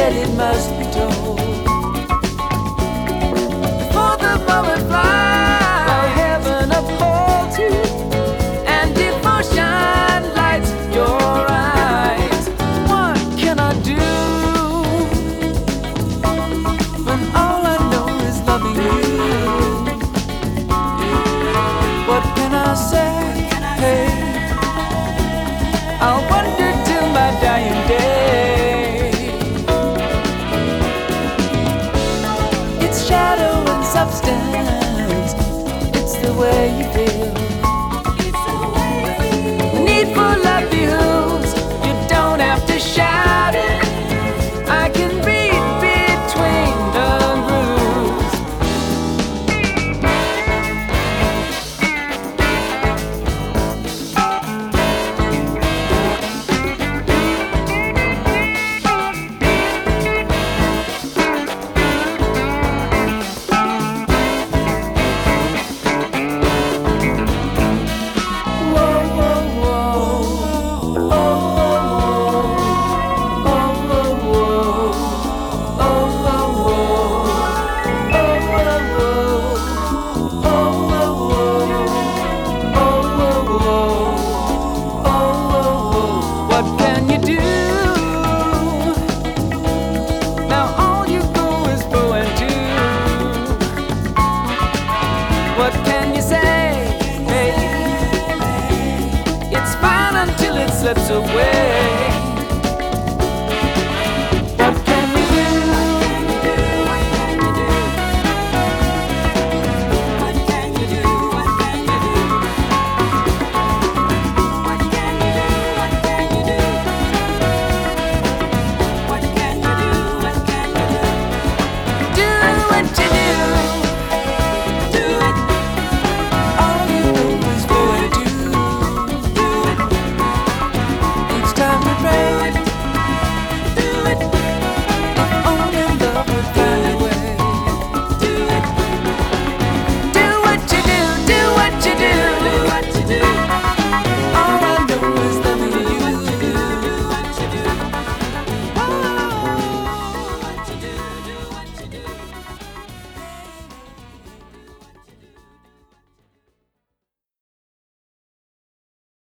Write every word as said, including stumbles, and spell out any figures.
said it must be told. For the moment flies, while heaven upholds you, and devotion lights your eyes. What can I do when all I know is loving you? What can I say? Hey, I'll wonder till my dying day. It's shadow and substance, it's the way you feel. The need for love behoves, you don't have to shout it. I can read between the grooves. What can you do? Now all you go is go and do. What can you say? Hey, it's fine until it slips away.